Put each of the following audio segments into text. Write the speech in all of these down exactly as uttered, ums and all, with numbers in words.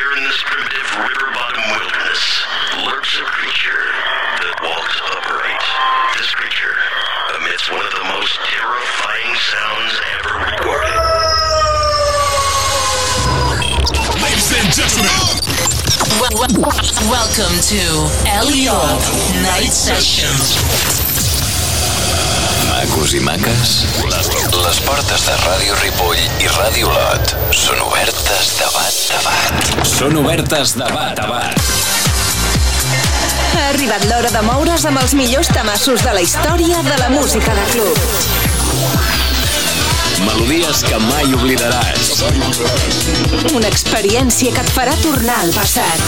Here in this primitive river-bottom wilderness lurks a creature that walks upright. This creature emits one of the most terrifying sounds ever recorded. Ladies and gentlemen, welcome to Elliot Night Sessions. Macos i maques, les, les portes de Ràdio Ripoll i Ràdio Lot són obertes de bat a bat. Són obertes de bat a bat. Ha arribat l'hora de moure's amb els millors tamassos de la història de la música de club. Melodies que mai oblidaràs. Una experiència que et farà tornar al passat.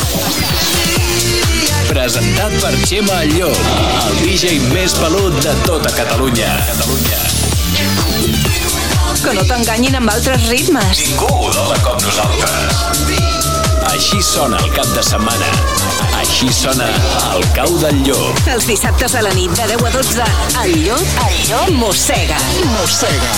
Presentat per Xema Llop, el D J més pelut de tota Catalunya. Que no t'enganyin amb altres ritmes. Ningú dona com nosaltres. Així sona el cap de setmana. Així sona el cau del llop. Els dissabtes a la nit de deu a dotze, el llop, el llop mossega. Mossega.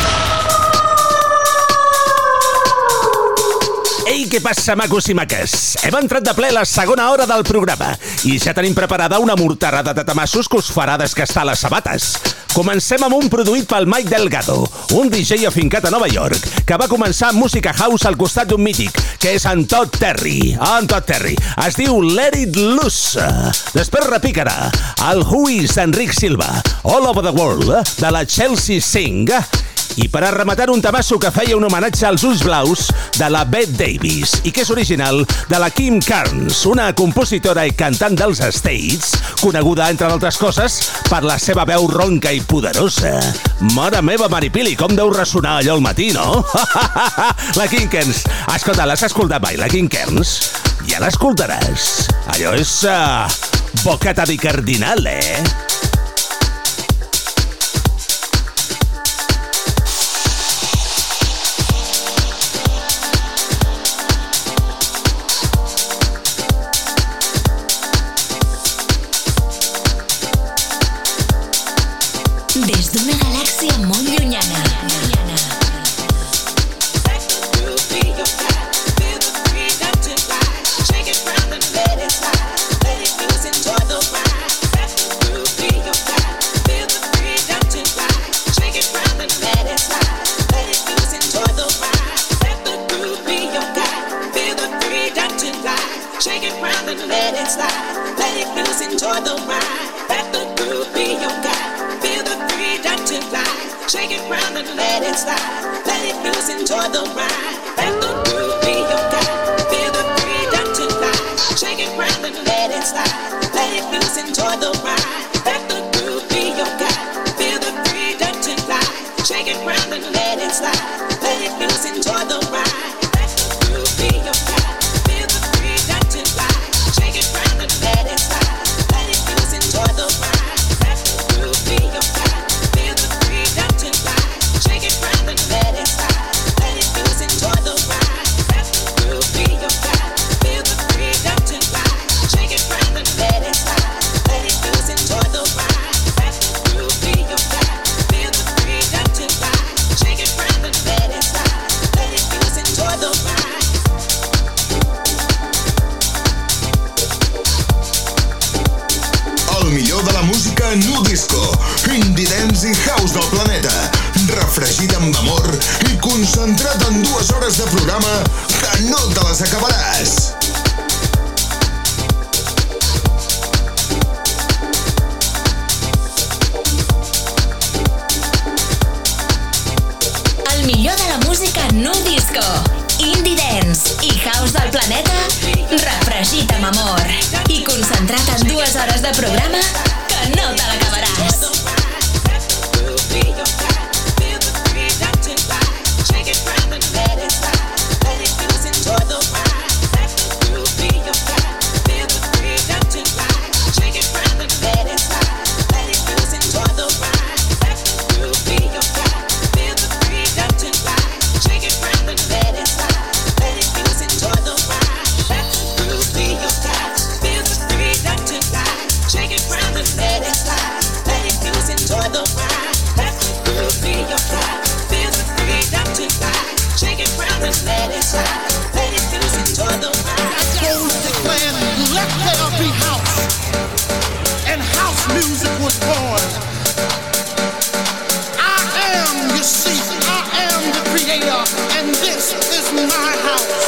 Ei, què passa, macos i maques? Hem entrat de ple a la segona hora del programa i ja tenim preparada una morterada de tamassos que us farà desgastar les sabates. Comencem amb un produït pel Mike Delgado, un D J afincat a Nova York, que va començar amb música house al costat d'un mític, que és en Todd Terry. Ah, en Todd Terry. Es diu Let It Loose. Després repicarà el Who Is d'Enric Silva, All Over the World, de la Chelsea Singh. I per a rematar un tamasso que feia un homenatge als ulls blaus de la Bette Davis i que és original de la Kim Carnes, una compositora i cantant dels States, coneguda, entre altres coses, per la seva veu ronca i poderosa. Mare meva, Maripili, com deu ressonar allò al matí, no? La Kim Carnes. Escolta, l'has escoltat mai, la Kim Carnes? Ja l'escoltaràs. Allò és uh, bocata di cardinale, eh? Des d'una galàxia molt llunyana. Shake it round and let it slide. Let it loose, enjoy the ride. Let the groove be your guide. Feel the freedom to fly. Shake it round and let it slide. Let it loose, enjoy the ride. Let the groove be your guide. Feel the freedom to fly. Shake it round and let it slide. Let it loose, enjoy the ride. Let the groove be your guide. Feel the freedom to fly. Shake it round and let it slide. Let it loose, enjoy the ride. Let the groove be your guide. Shake it round and let it slide. Let it loose, enjoy the ride. Let the groove be your guide. Feel the freedom to fly. Shake it round and let it slide. Let it loose, enjoy the ride. Let the groove be your guide. Feel the freedom to fly. Shake it round and let it slide. Let it loose, enjoy the ride. El millor de la música nu disco, indie dance i house del planeta, refregit amb amor i concentrat en dues hores de programa que no te les acabaràs. El millor de la música nu disco, indie dance i house del planeta, refregit amb amor i concentrat en dues hores de programa que no te l'acabaràs. Shake it round. was born. I am, you see, I am the creator, and this is my house.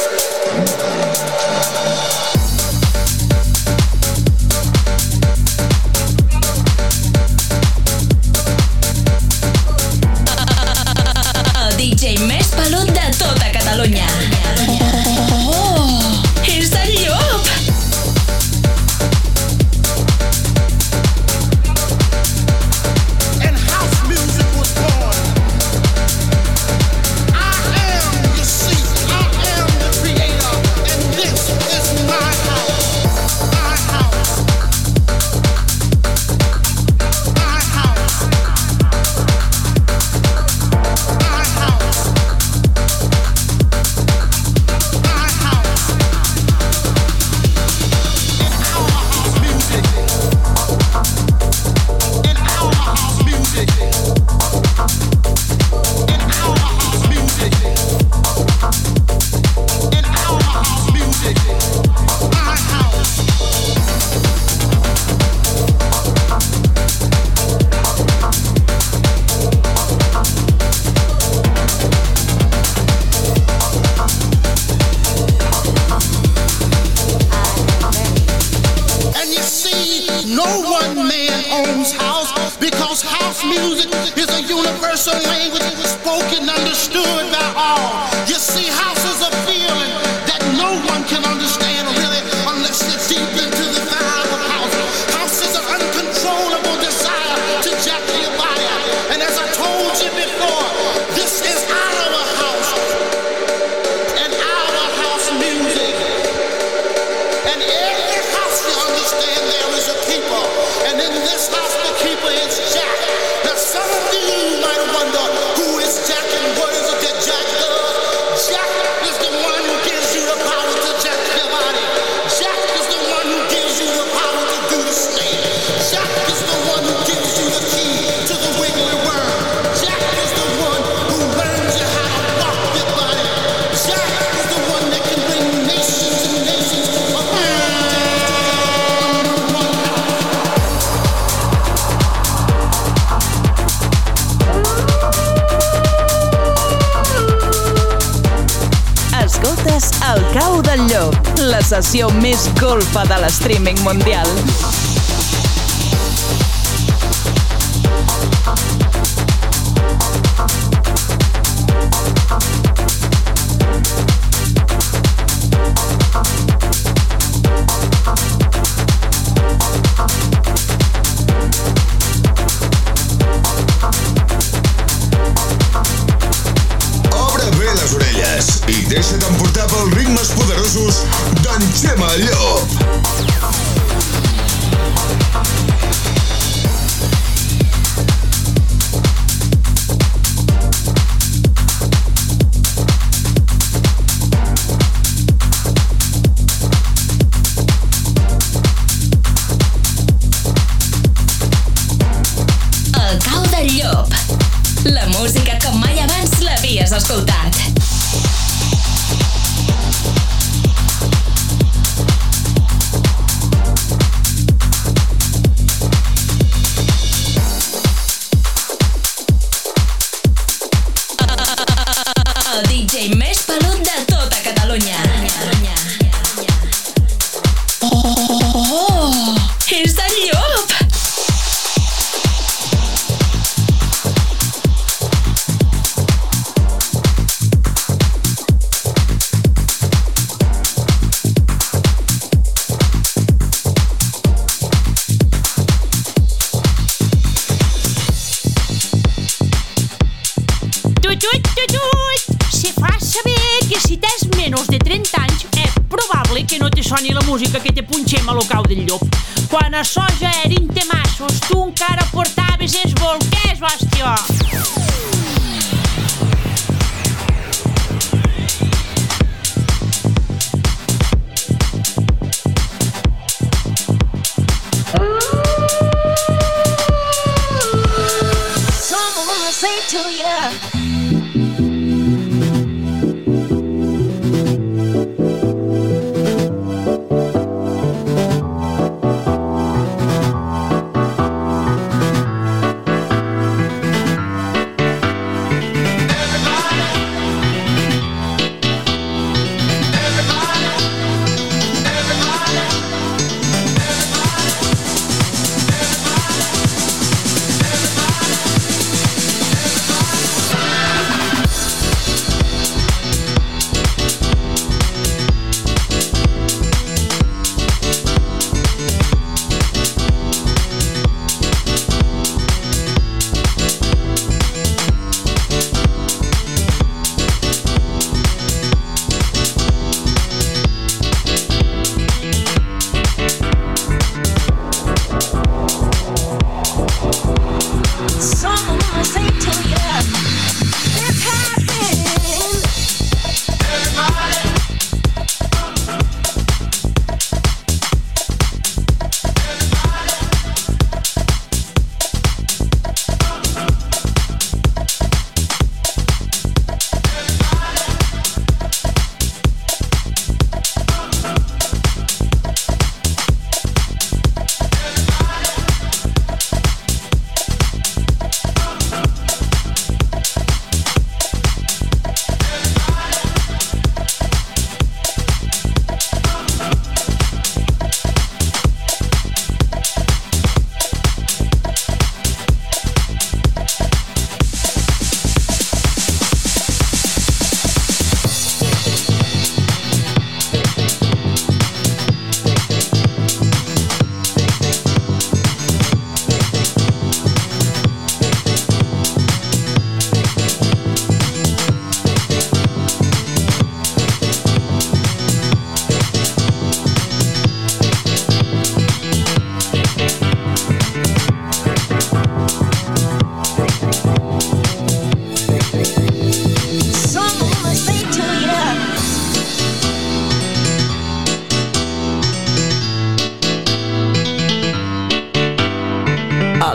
El D J més pelut de tota Catalunya. Oh, és el Llop! El cau del llop, la sessió més golfa de l'streaming mundial. I deixa't emportar pels ritmes poderosos d'en Xema Llop. El cau del llop. La música com mai abans l'havies escoltat. El D J més pelut de tota Catalunya. Oh, és el Llop! Se fa saber que si tens menys de trenta anys és probable que no te soni la música que te punxem a lo cau del llop. Quan això ja eren temassos, tu encara portaves els bolquers, bòstia. Someone say to you.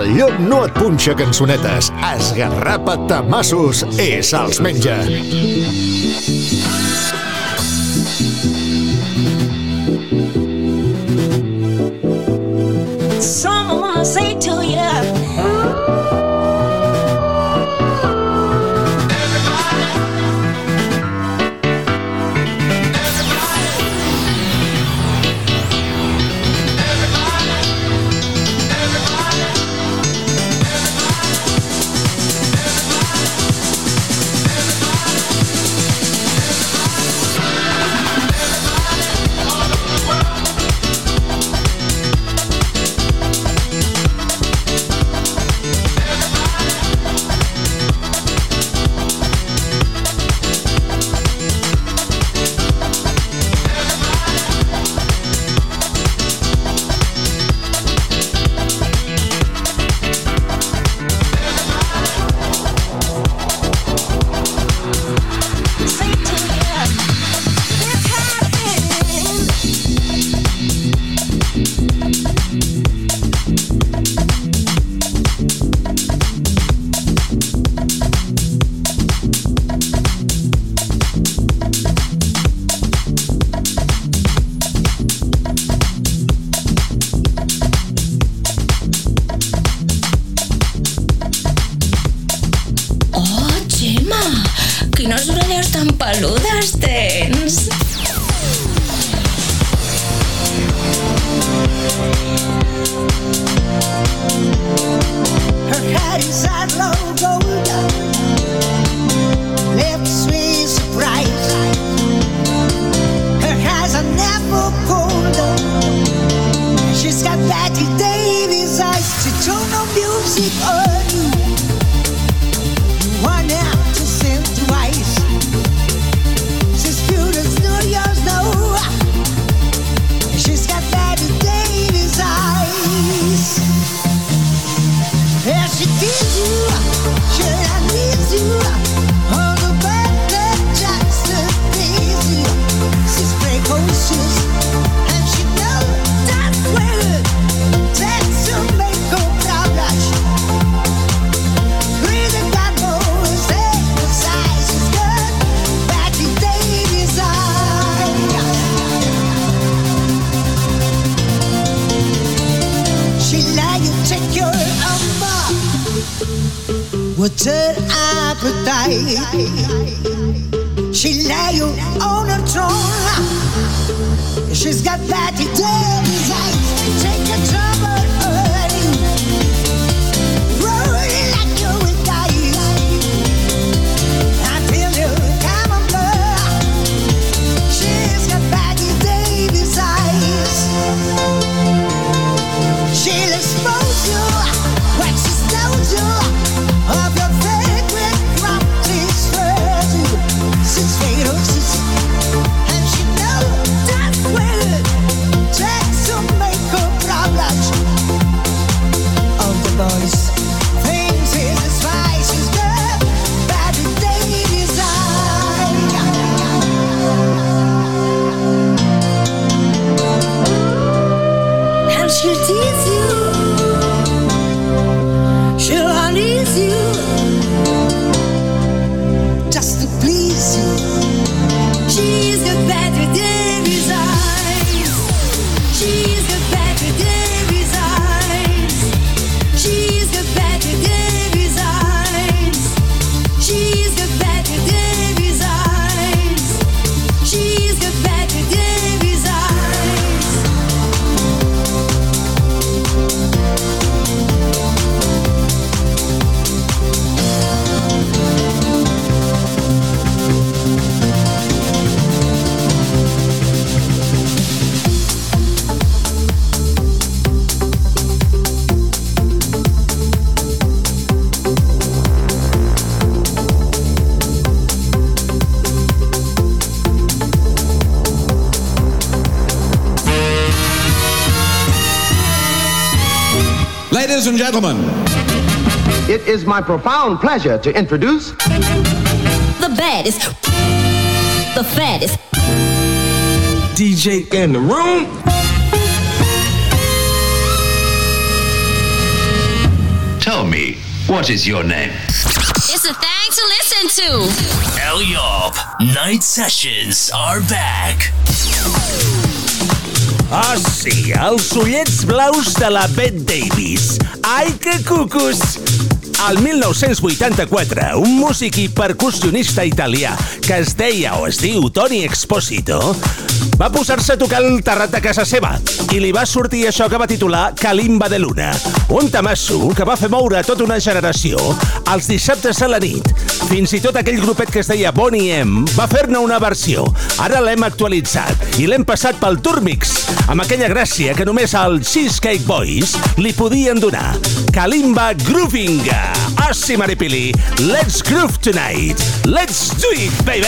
El llop no et punxa cançonetes, esgarrapa tamassos i se'ls menja. Someone say to you. Quines orelles tan peludes tens! Her hair is a low golden, lips with surprise. Her eyes are never golden. She's got Betty Davis eyes to tone no music on you. You want out to sing twice. She's good as New Year's now. She's got Betty Davis eyes. Yeah, she needs you, she needs you. All the better just to please you. She's precocious, and she knows that's well. That's to make her blush. Really got more exercise. She's good, Betty Davis eyes. She let you take your umbrella. What's her appetite? She lay you on her throne. She's got Betty Davis eyes. Take a trouble early. Roll like you will die. Until you come on blood. She's got Betty Davis eyes. She'll expose you when she's told you of your favorite practice virtue. She's ferocious, and she knows that's well. Takes to make her blush. All the boys things is as wise as good. Betty Davis eyes. And she'll tease you. She'll unease you just to please you. She's got Betty Davis eyes. She's got Betty Davis eyes. She's got Betty Davis eyes. She's got Betty Davis eyes. She's got Betty Davis eyes. Ladies and gentlemen, it is my profound pleasure to introduce The baddest, the fattest D J in the room. Tell me, what is your name? It's a thing to listen to. El Yop, Night Sessions are back. Ah, sí, els ullets blaus de la Bette Davis. Ai, que cucus! El mil nou-cents vuitanta-quatre, un músic i percussionista italià que es deia o es diu Tony Exposito va posar-se a tocar el terrat de casa seva i li va sortir això que va titular Kalimba de Luna, un tamasso que va fer moure tota una generació els dissabtes a la nit. Fins i tot aquell grupet que es deia Boney M va fer-ne una versió. Ara l'hem actualitzat i l'hem passat pel Turmix, amb aquella gràcia que només els Cheesecake Boys li podien donar. Kalimba Grooving. Ah, sí, Maripili. Let's groove tonight. Let's do it, baby!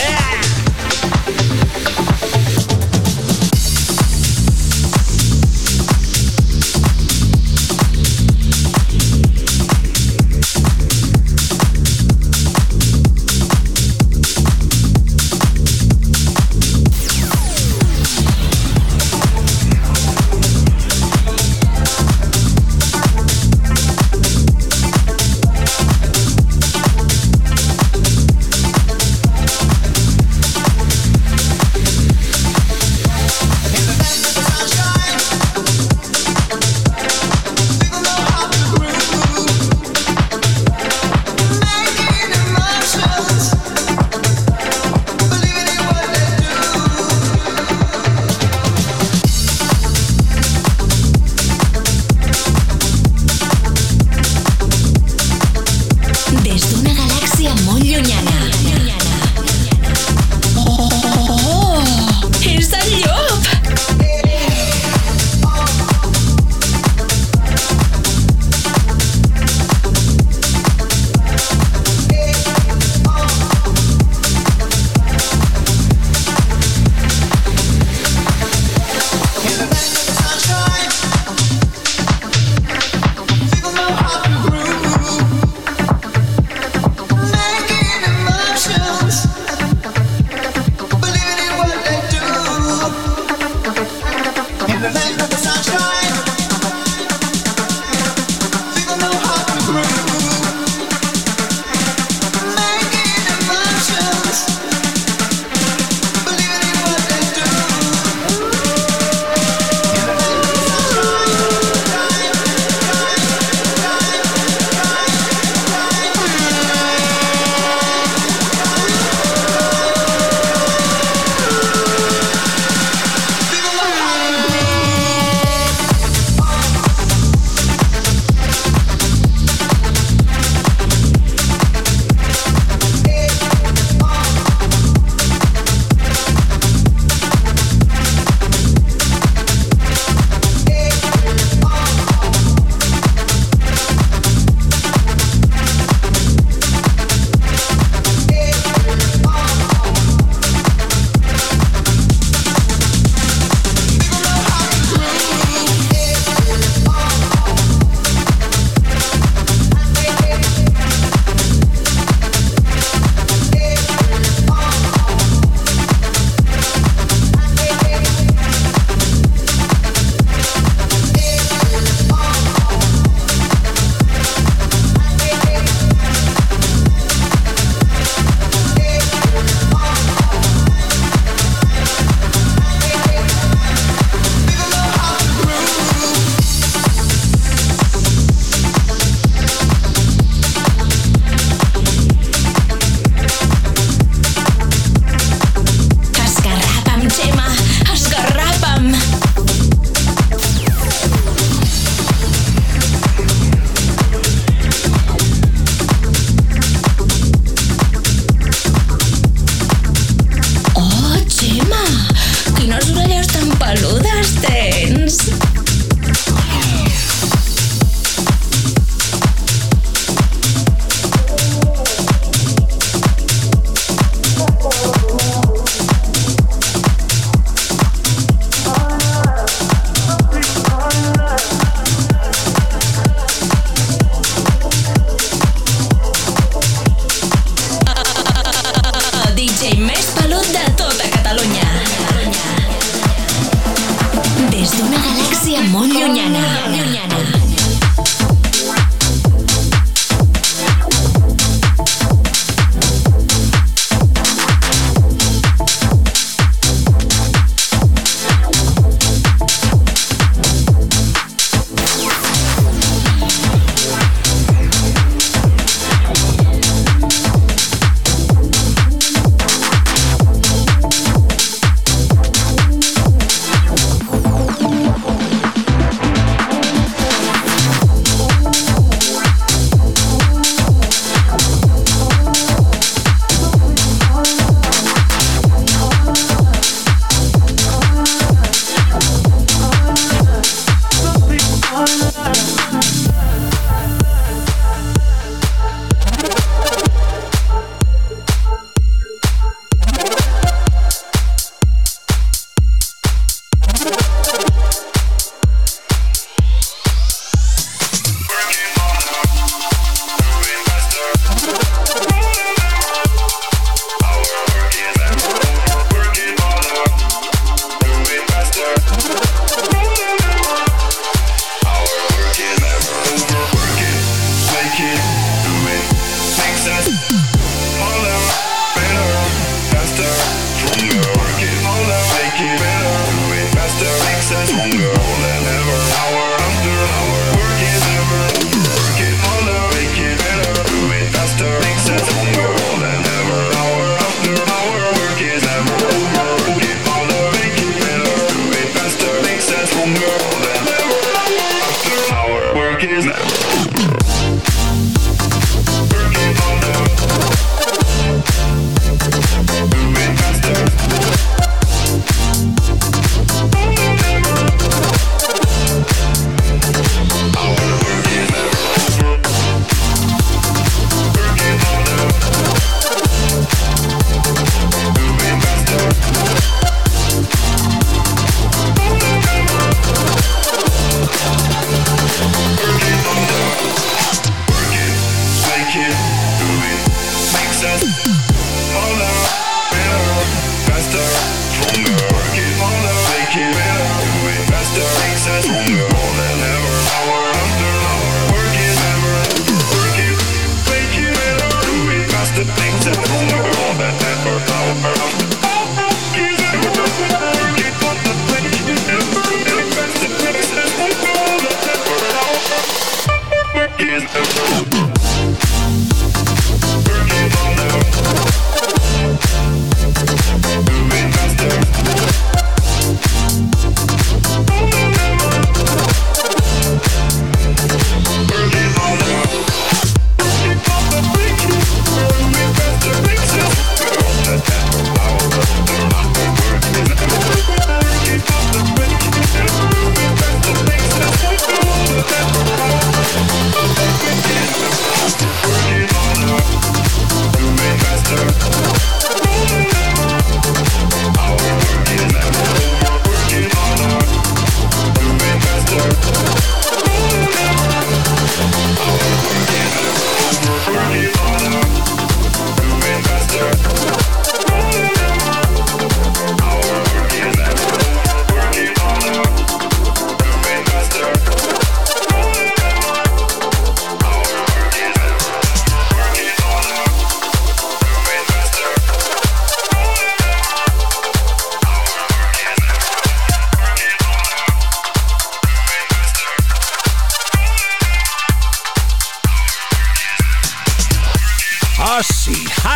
Des d'una galàxia molt llunyana. llunyana.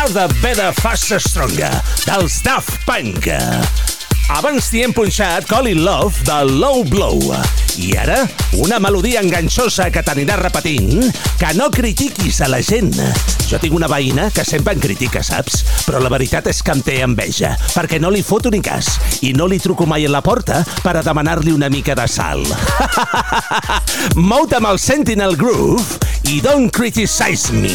de Better, Faster, Stronger, dels Daft Punk. Abans t'hi hem punxat Call It Love de Low Blow. I ara, una melodia enganxosa que t'anirà repetint, que no critiquis a la gent. Jo tinc una veïna que sempre em critica, saps? Però la veritat és que em té enveja, perquè no li foto ni cas, i no li truco mai a la porta per a demanar-li una mica de sal. Mou-te amb el Sentinel Groove i Don't Criticize Me.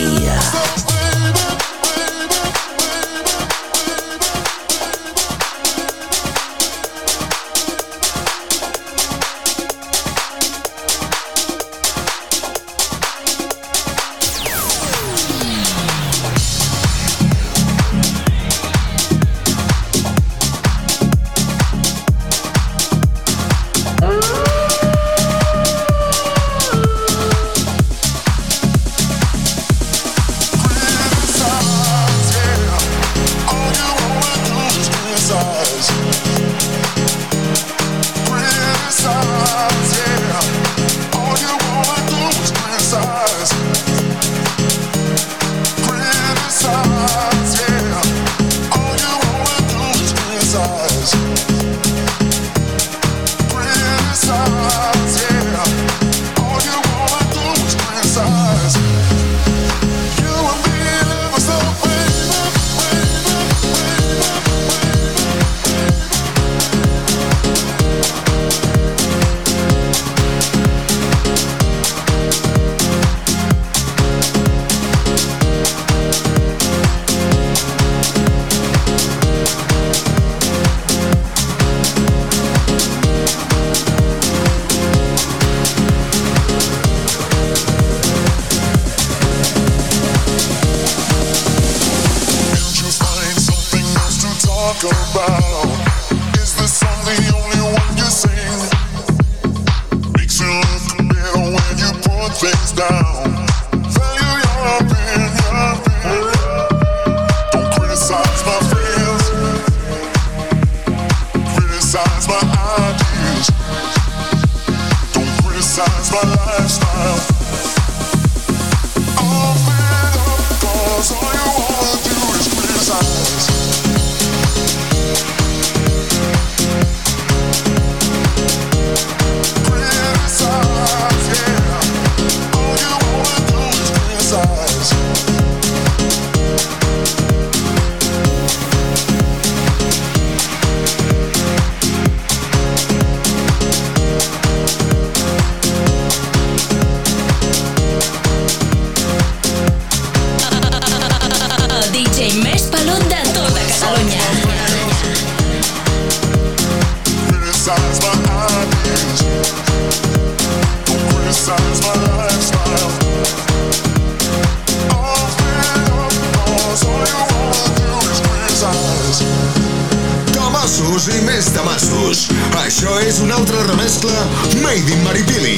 Tamassos i més tamassos. Això és una altra remescla Made in Maripili.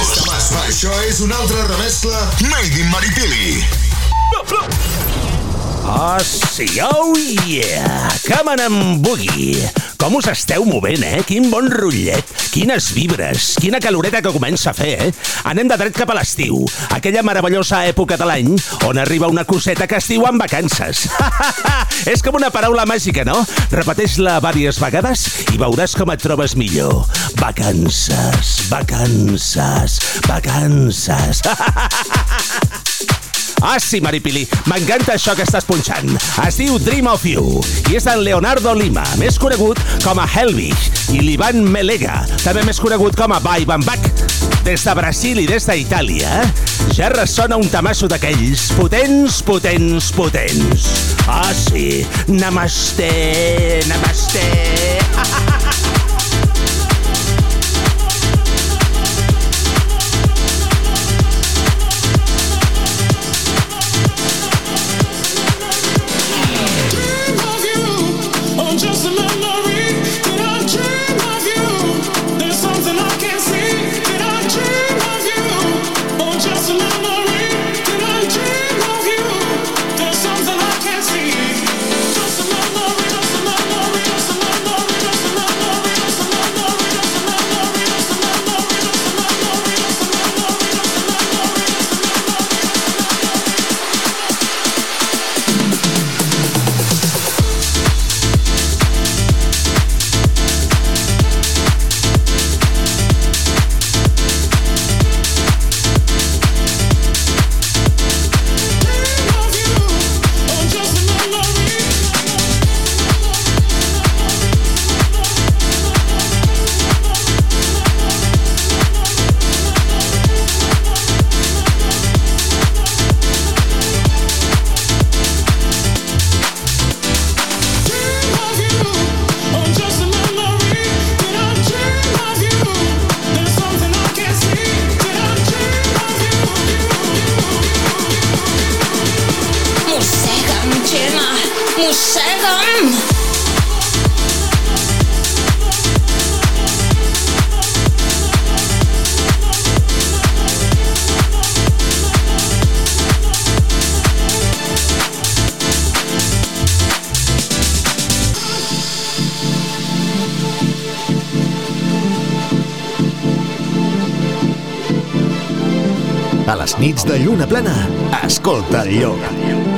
Això és una altra remescla Made in Maripili. Oh, sí, oh yeah! Come on and boogie! Com us esteu movent, eh? Quin bon rotllet, quines vibres, quina caloreta que comença a fer, eh? Anem de dret cap a l'estiu, aquella meravellosa època de l'any on arriba una coseta que es diu en vacances. És com una paraula màgica, no? Repeteix-la diverses vegades i veuràs com et trobes millor. Vacances, vacances, vacances. Ah, sí, Maripili, m'encanta això que estàs punxant. Es diu Dream of You i és d'en Leonardo Lima, més conegut com a Helvig, i l'Ivan Melega, també més conegut com a Vai Van Back. Des de Brasil i des d'Itàlia ja ressona un tamasso d'aquells potents, potents, potents. Ah, sí, namaste, namaste. A les nits de lluna plena, escolta el lloc.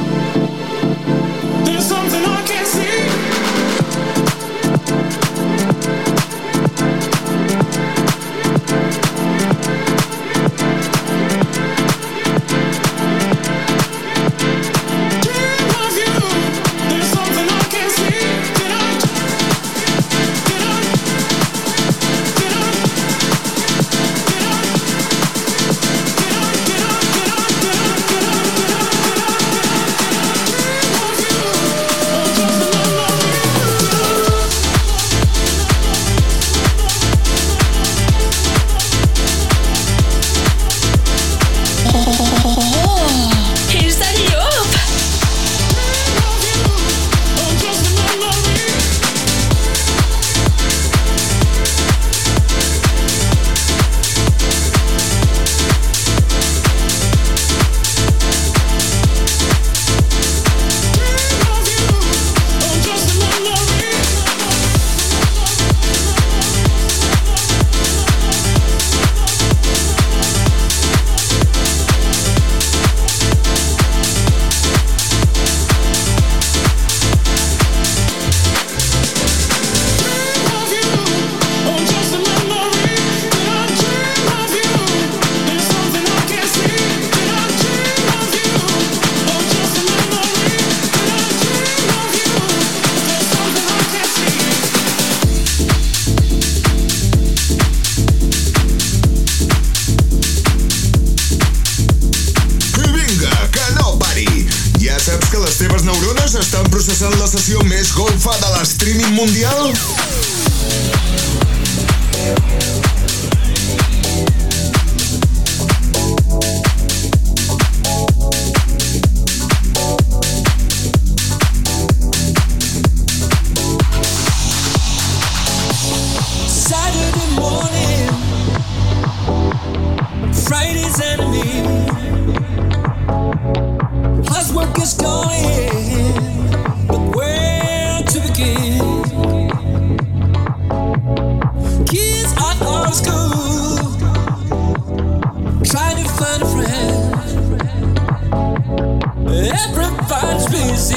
Estan processant la sessió més golfa de l'streaming mundial? Saturday morning, Friday's enemy. Plus work is going.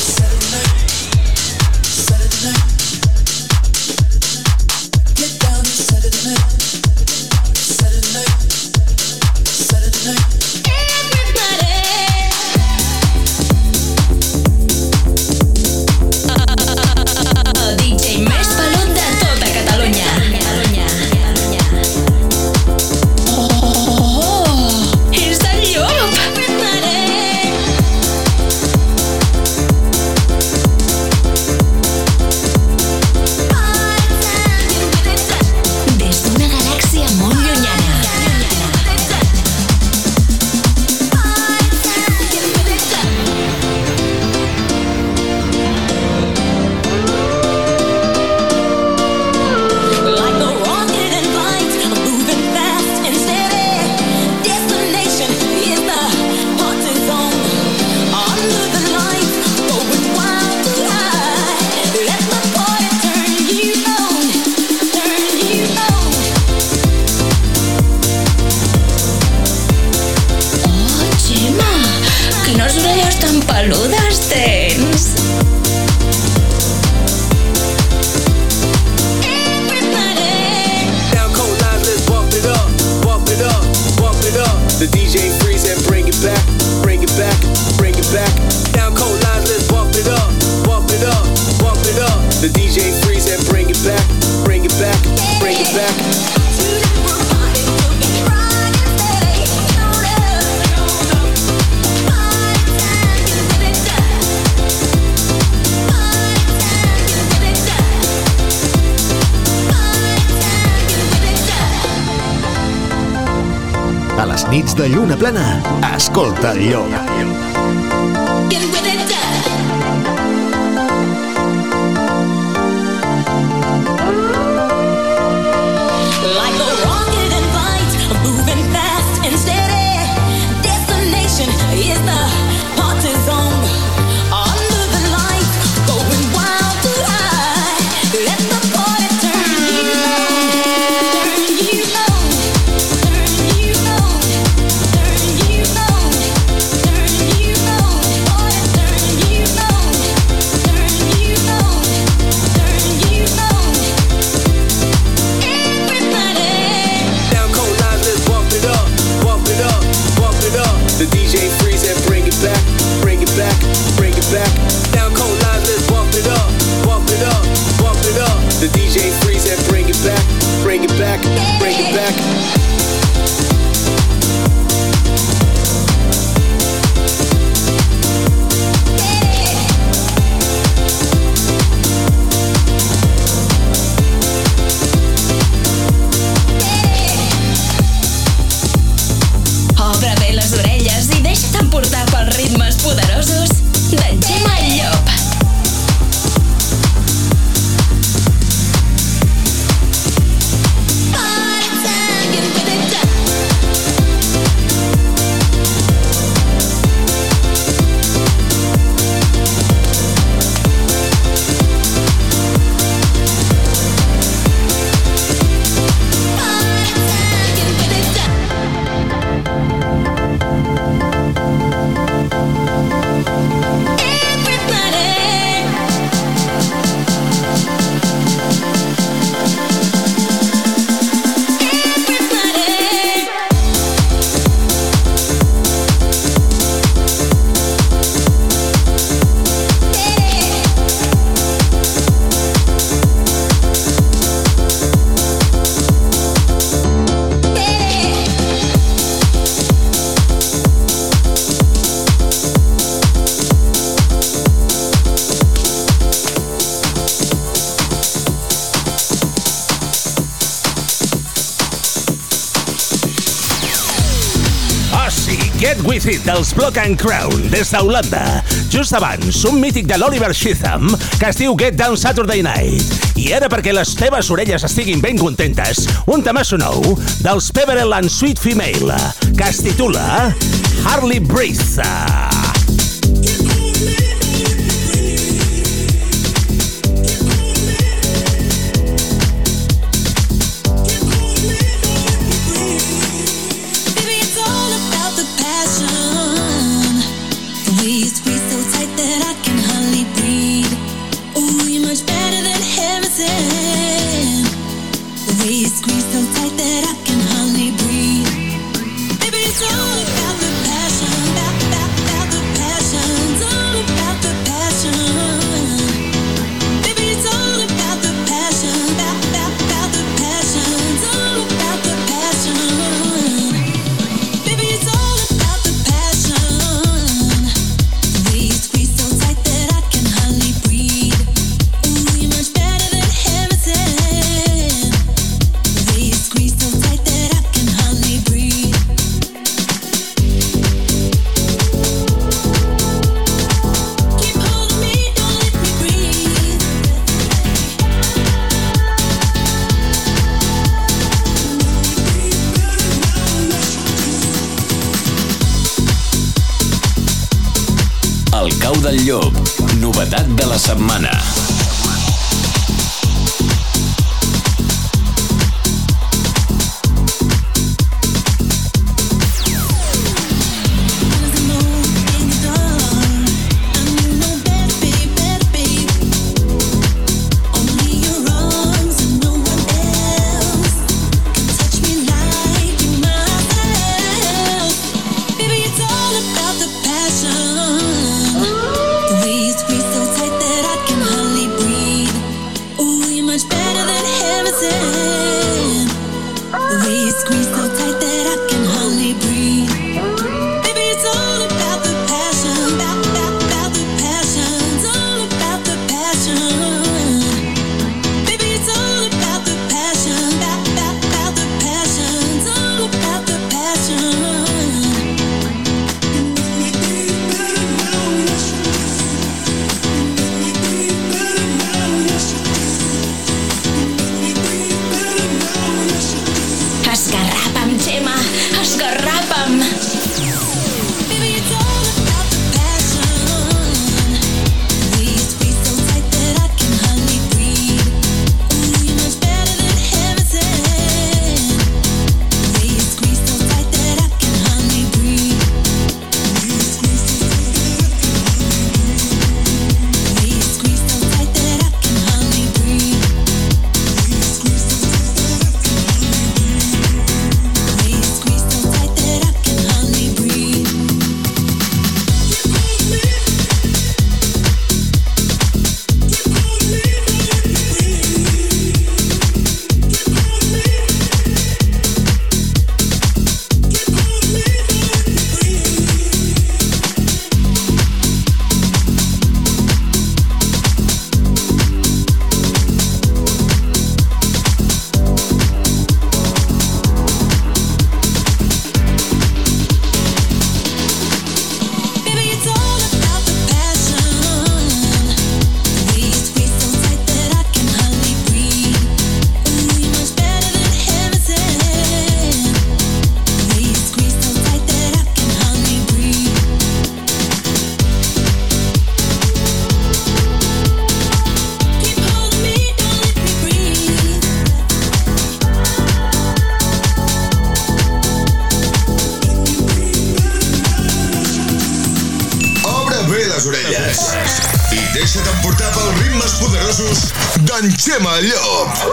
peludes tens? les nits de lluna plena, escolta el llop. Get with it done. Like a rocket in flight, moving fast and steady. Destination is the party zone. Under the lights, going wild to high. Let the party turn you on, turn you on, turn you on, turn you on, turn you on, party turn you on, turn you on, turn you on. Everybody. Down cold lines, let's bump it up, bump it up, bump it up. The D J freeze and bring it back, bring it back, bring it back. Down cold lines, let's bump it up, bump it up, bump it up. The D J freeze and bring it back, bring it back, bring it back. Obre bé les orelles i deixa't emportar pels ritmes poderosos d'en Gemma el Llop. Party time, get with it done. Party time, get with it done. Everybody. Everybody. Ossi, Get With It dels Block and Crown des d'Holanda. Just abans, un mític de l'Oliver Sheatham que es diu Get Down Saturday Night. I ara, perquè les teves orelles estiguin ben contentes, un temasso nou dels Peverell and Sweet Female que es titula Hardly Breathe. Baby, it's all about the passion. The way you squeeze so tight that I can hardly breathe. Oh, you're much better than heaven. The way you squeeze so tight that I can hardly breathe. Baby, it's all about the passion, about, about, about the passion. It's all about the passion. Baby, it's all about the passion, about, about, about the passion. It's all about the passion. Baby, it's all about the passion. The way you squeeze so tight that I can hardly breathe. Ooh, you're much better than heaven. The way you squeeze so tight that I can hardly breathe. Keep holding me, don't let me breathe. El cau del llop, novetat de la setmana. Baby, it's all about the passion. The way you squeeze so tight that I can hardly I deixa't emportar pels ritmes poderosos d'en Xema Llop.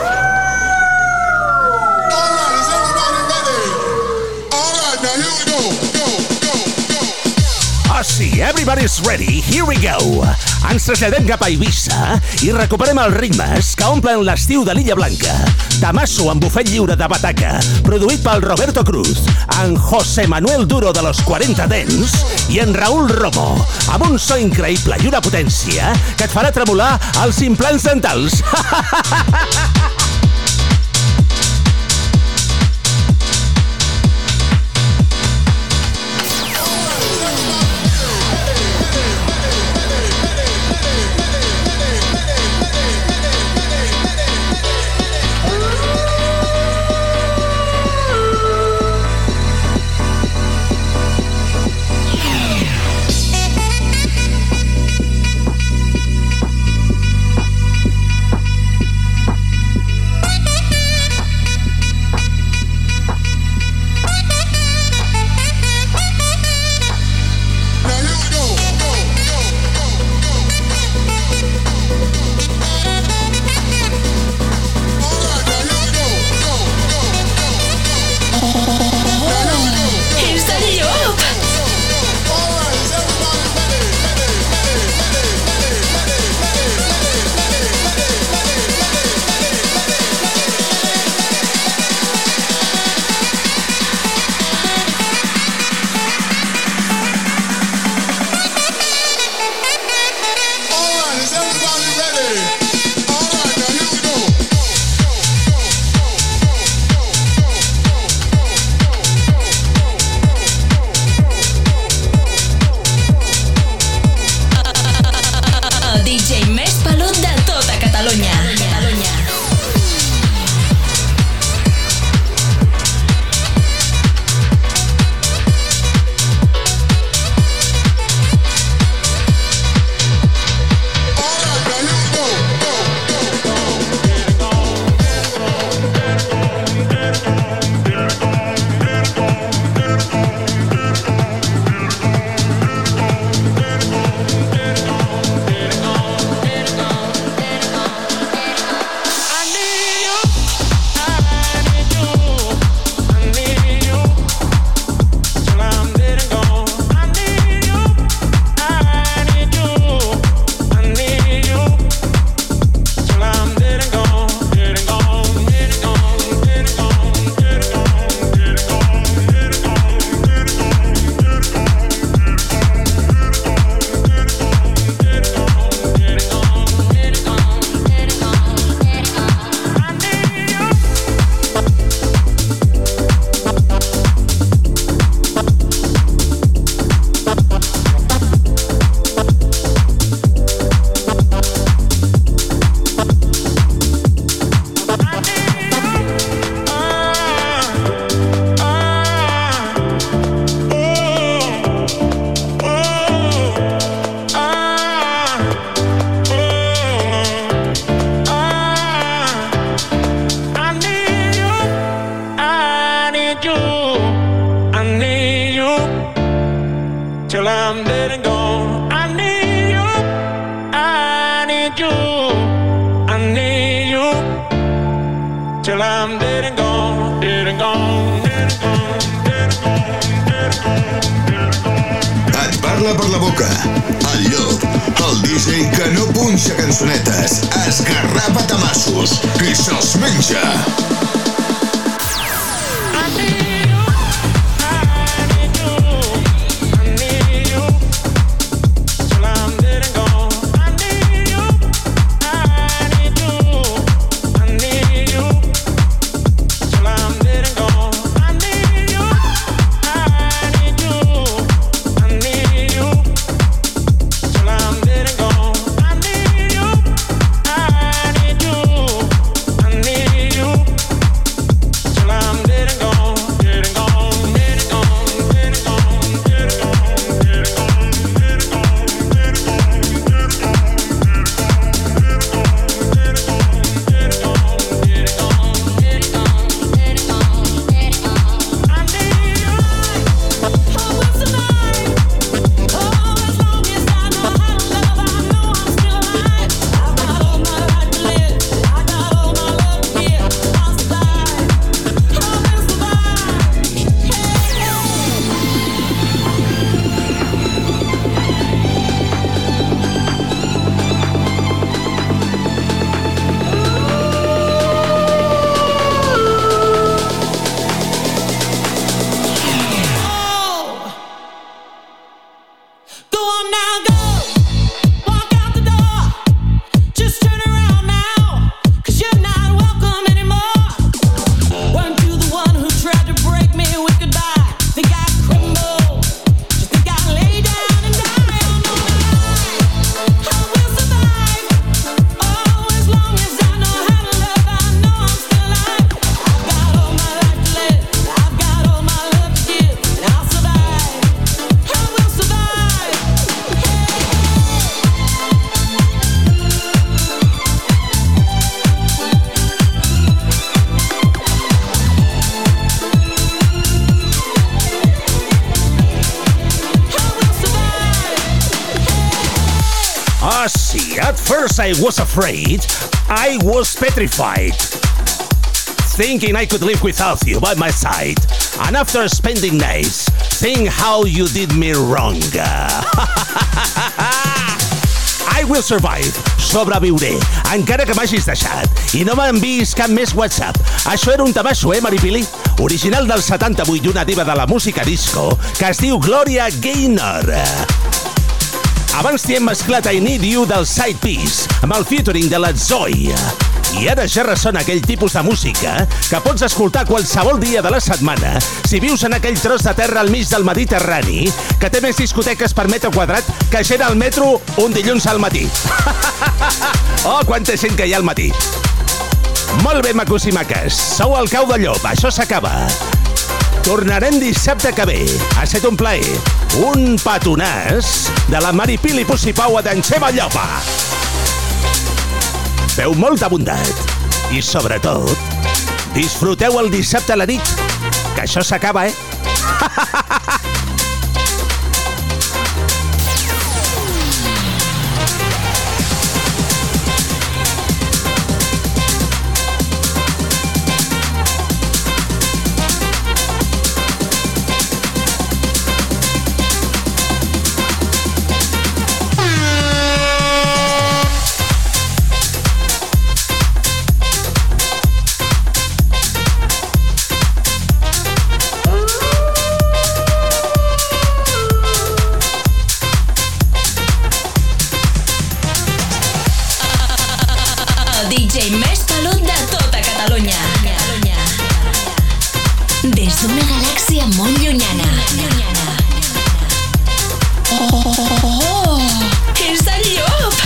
Oh sí, everybody's ready, here we go. Ens traslladem cap a Eivissa i recuperem els ritmes que omplen l'estiu de l'Illa Blanca. Tamasso amb bufet lliure de bataca, produït pel Roberto Cruz, en José Manuel Duro de los quaranta Dents i en Raúl Romo, amb un so increïble i una potència que et farà tremolar els implants dentals. till I'm dead and gone, dead and gone, dead and gone, dead and gone, dead and gone, dead and gone. Et parla per la boca, el Llop, el D J que no punxa cançonetes, esgarrapa tamassos i se'ls menja. Ah, sí, at first I was afraid. I was petrified. Thinking I could live without you by my side. And after spending nights, think how you did me wrong. I will survive. Sobreviuré, encara que m'hagis deixat. I no m'enviïs cap més WhatsApp. Això era un tamaixo, eh, Maripili? Original del setanta-vuit i una diva de la música disco que es diu Gloria Gaynor. Abans t'hi hem mesclat I Need You del Side Piece amb el featuring de la Zoe. I ara ja ressona aquell tipus de música que pots escoltar qualsevol dia de la setmana si vius en aquell tros de terra al mig del Mediterrani que té més discoteques per metre quadrat que gent al metro un dilluns al matí. Oh, quanta gent que hi ha al matí. Molt bé, macos i maques. Sou al Cau de Llop, això s'acaba. Tornarem dissabte que ve. Ha estat un plaer. Un petonàs de la Maripili Pussipau a d'en Xema Llopa. Feu molta bondat. I, sobretot, disfruteu el dissabte a la nit, que això s'acaba, eh? Des d'una galàxia molt llunyana. Oh, oh, oh, és el llop!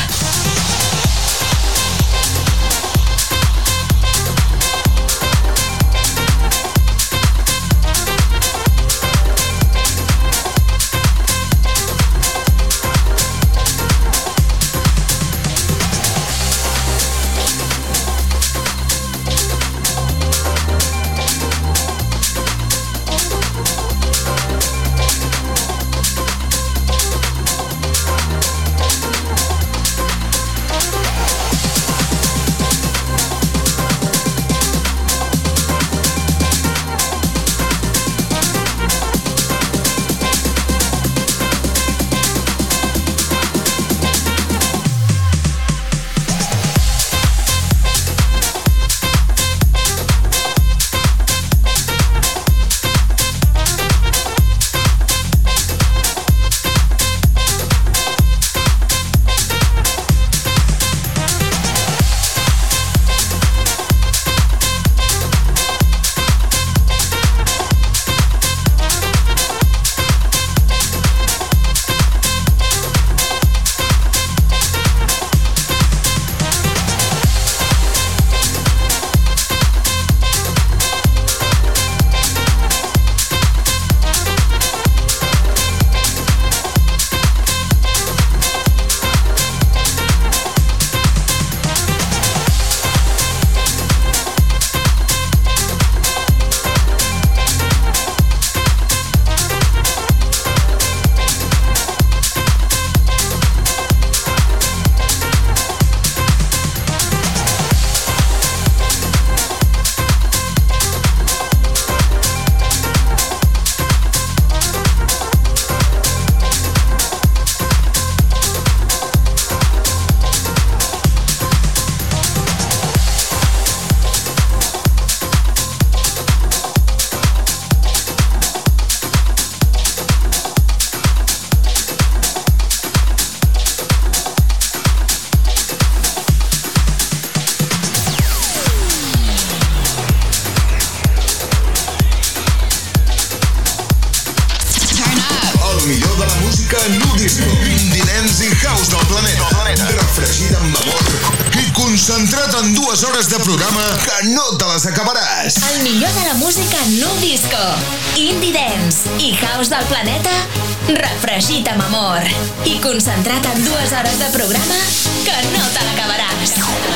Concentrat en dues hores de programa que no te les acabaràs. El millor de la música nu disco, indie dance i house del planeta, refregit amb amor i concentrat en dues hores de programa que no te l'acabaràs.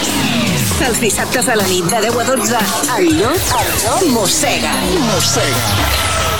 Els dissabtes a la nit de deu a dotze, el llop, el llop mossega. Mossega.